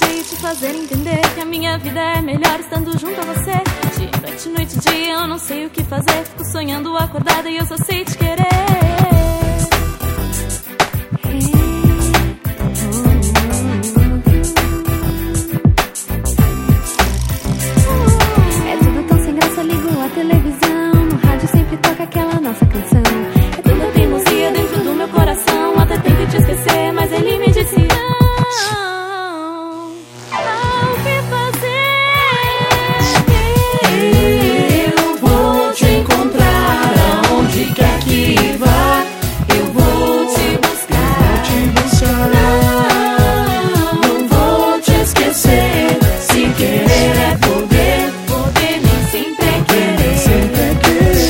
longe e te fazer entender que a minha vida é melhor estando junto a você. De noite e dia eu não sei o que fazer, fico sonhando acordada e eu só sei te querer. É tudo tão sem graça, ligo a televisão, no rádio sempre toca aquela nossa canção. É tanta teimosia dentro do meu coração, até tento te esquecer, mas ele me disse não. O que fazer? Eu vou te encontrar aonde quer que vá. Eu vou te buscar, não vou te esquecer. Se querer é poder, poder nem sempre é querer. Sempre é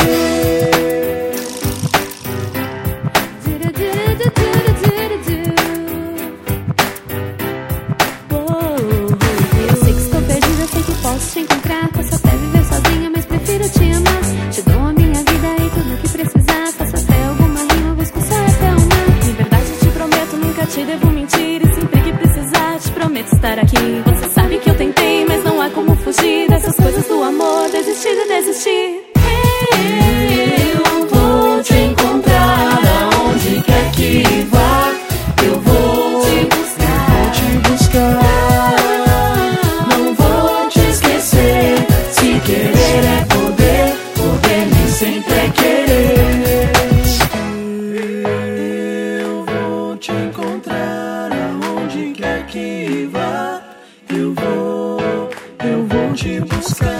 Eu sei que estou perdida, sei que posso te encontrar. Posso até viver sozinha, mas prefiro te amar. Te dou a minha vida e tudo o que precisar. Faço até alguma rima, busco só até o mar. De verdade te prometo, nunca te devo mentir. E sempre que precisar, te prometo estar aqui. Você sabe que eu tentei, mas não há como fugir dessas coisas do amor. Desistir de desistir. Eu vou te encontrar aonde quer que vá. Eu vou te buscar, não vou te esquecer. Se querer é poder, poder nem sempre é querer. Eu vou te encontrar aonde quer que vá. Eu vou te buscar,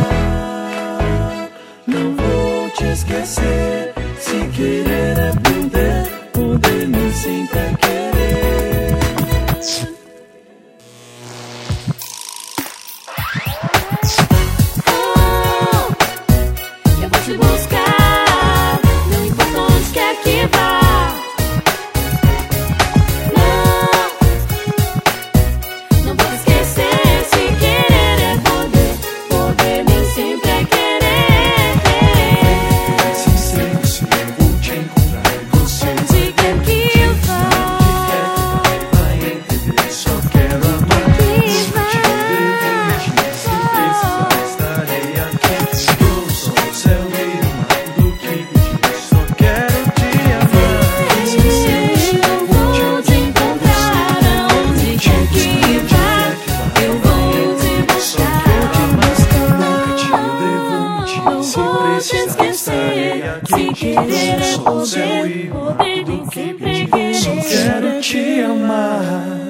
não vou te esquecer. Se querer é poder, poder nem sempre é querer. Eu vou te buscar, não importa onde quer que vá. Não vou te esquecer. Se querer é poder, poder nem sempre é querer. Se eu vou te encontrar em você, Onde quer que vá, vai entender. Só quero amar, que vá. se precisar estarei aqui. Eu sou o céu e o mar, tudo que pedir. Só quero te amar. Eu vou te encontrar aonde quer que vá. Eu vou te buscar, não vou te esquecer. Se querer é poder, poder nem sempre é querer. Só quero te amar.